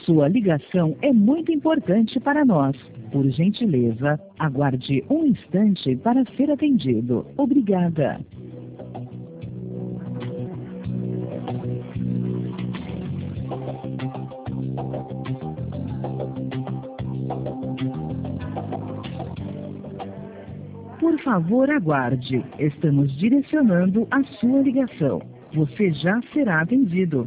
Sua ligação é muito importante para nós. Por gentileza, aguarde um instante para ser atendido. Obrigada. Por favor, aguarde. Estamos direcionando a sua ligação. Você já será atendido.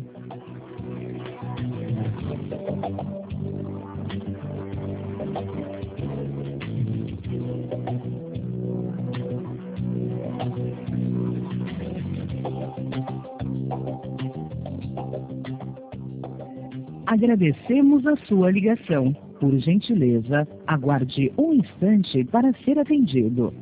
Agradecemos a sua ligação. Por gentileza, aguarde um instante para ser atendido.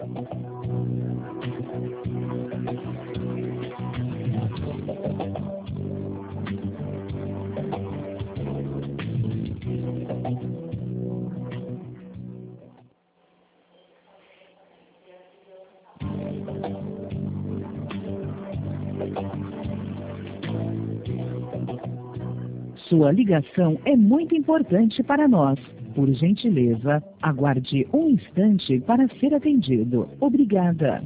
Sua ligação é muito importante para nós. Por gentileza, aguarde um instante para ser atendido. Obrigada.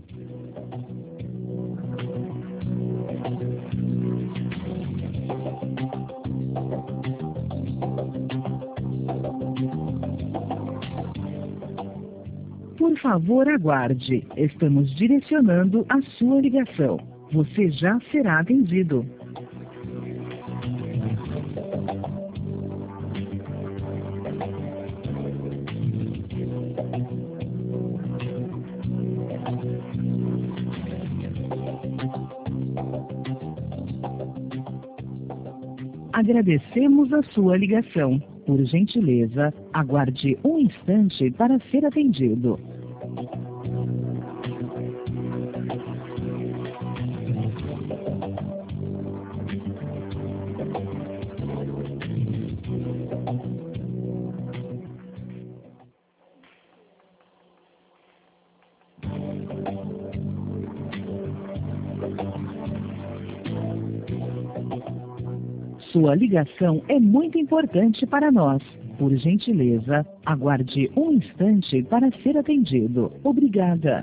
Por favor, aguarde. Estamos direcionando a sua ligação. Você já será atendido. Agradecemos a sua ligação. Por gentileza, aguarde um instante para ser atendido. Sua ligação é muito importante para nós. Por gentileza, aguarde um instante para ser atendido. Obrigada.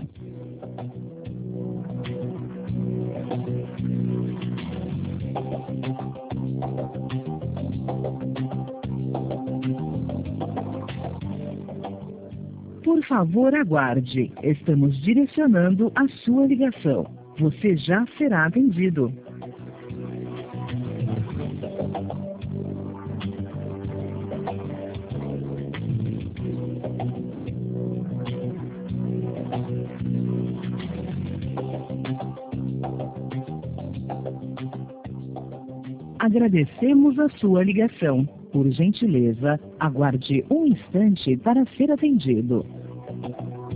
Por favor, aguarde. Estamos direcionando a sua ligação. Você já será atendido. Agradecemos a sua ligação. Por gentileza, aguarde um instante para ser atendido.